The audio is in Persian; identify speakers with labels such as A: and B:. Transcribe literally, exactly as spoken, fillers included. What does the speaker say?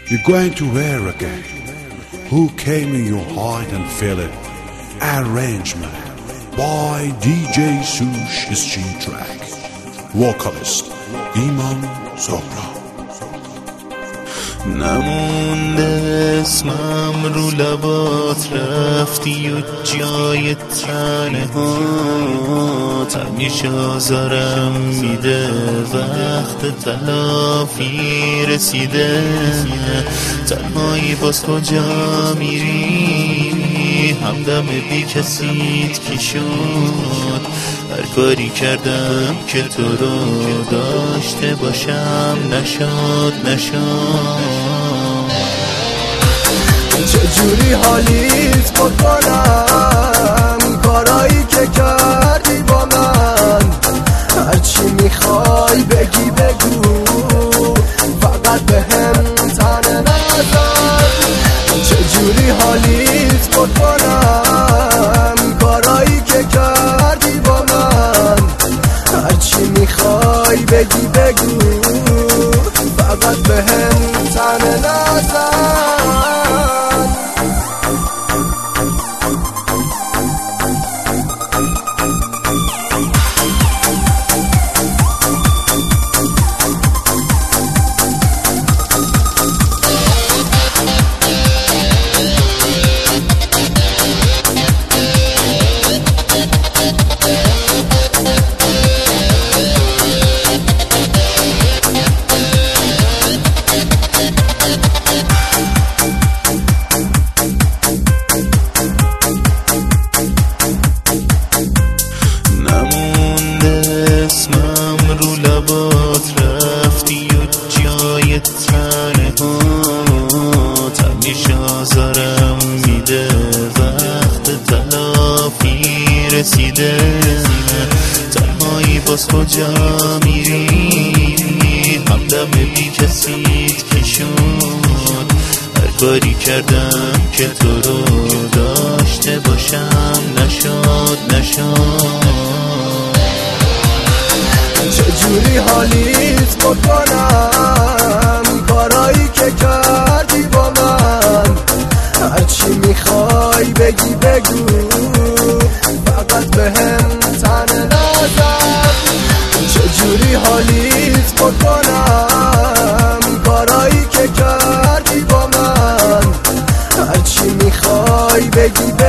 A: You're going to where again? Who came in your heart and feel it? Arrangement by D J Sush Street Track. Vocalist ایمان زهرا.
B: نمونده اسمم رو لبات، رفتی و جای تنه هات همیشه آزارم میده، وقت تلافی رسیده. تنهایی باز کجا میری؟ همدم بی کسیت کی شد؟ هر کاری کردم که تو رو داشته باشم نشد نشد.
C: چجوری حالیت بکنم کارایی که کردی با من؟ هرچی میخوای بگی بگو، فقط به هم تنه نزن. چجوری حالیت بکنم کارایی که کردی با من؟ هرچی میخوای بگی بگو، فقط به هم تنه نزن.
B: رفتی و جای تنه هات همیشه آزارم میده، وقت تلافی رسیده. تنهایی باز کجا میری؟ همدم بی کسیت کی شد؟ هر کاری کردم که تو رو داشته باشم نشد نشد.
C: چجوری حالیت بکنم کارایی که کردی با من؟ هرچی میخوای بگی بگو، فقط به هم تنه نزن. چجوری حالیت بکنم کارایی که کردی با من؟ هرچی میخوای بگی